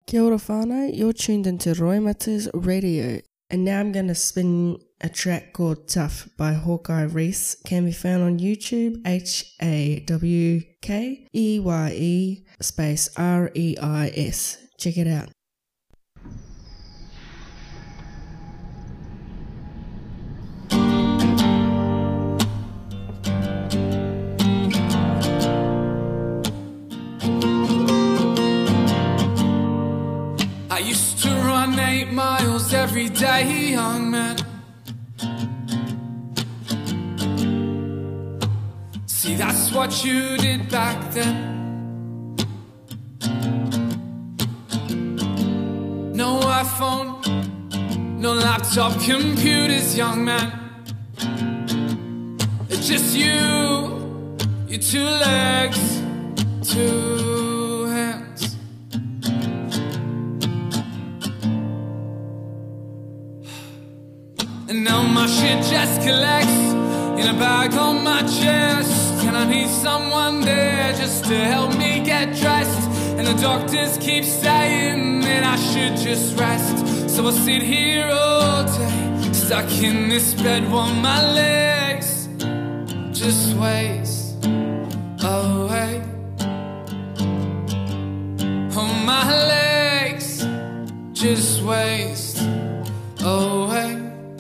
Kia ora whānau, you're tuned into Roy Matters Radio. And now I'm going to spin a track called Tough by Hawkeye Reese. Can be found on YouTube, HAWKEYE space REIS. Check it out. I used to run 8 miles every day, young man. See, that's what you did back then. No iPhone, no laptop computers, young man. It's just you, your 2 legs, 2 hands. And now my shit just collects in a bag on my chest. And I need someone there just to help me get dressed. And the doctors keep saying that I should just rest. So I sit here all day, stuck in this bed while my legs just waste away. Oh, my legs just waste away.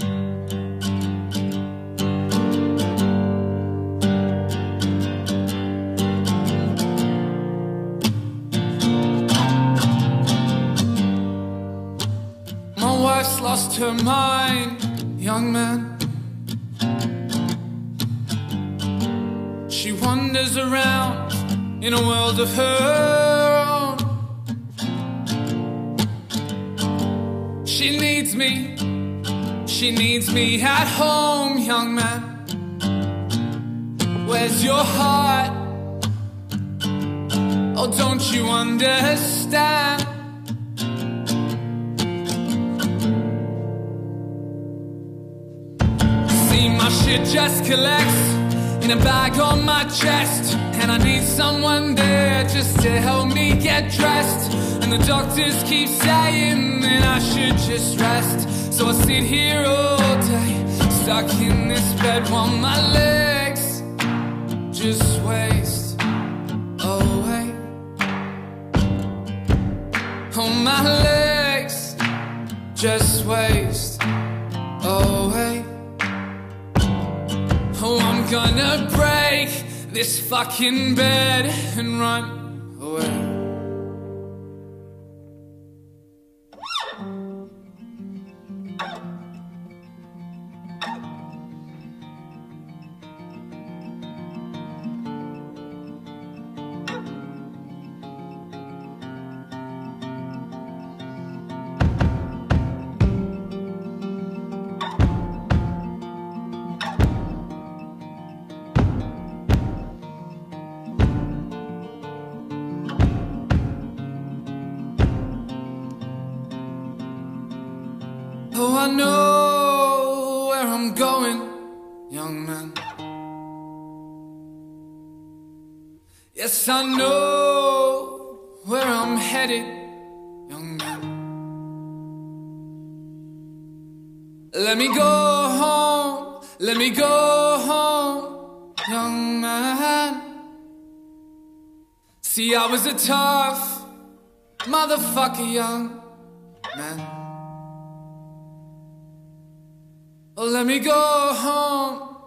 Wife's lost her mind, young man. She wanders around in a world of her own. She needs me at home, young man. Where's your heart? Oh, don't you understand? My shit just collects in a bag on my chest. And I need someone there just to help me get dressed. And the doctors keep saying that I should just rest. So I sit here all day, stuck in this bed while my legs just waste away. Oh, my legs just waste away. Oh, I'm gonna break this fucking bed and run away. Oh, I know where I'm going, young man. Yes, I know where I'm headed, young man. Let me go home, let me go home, young man. See, I was a tough motherfucker, young man. Oh, let me go home,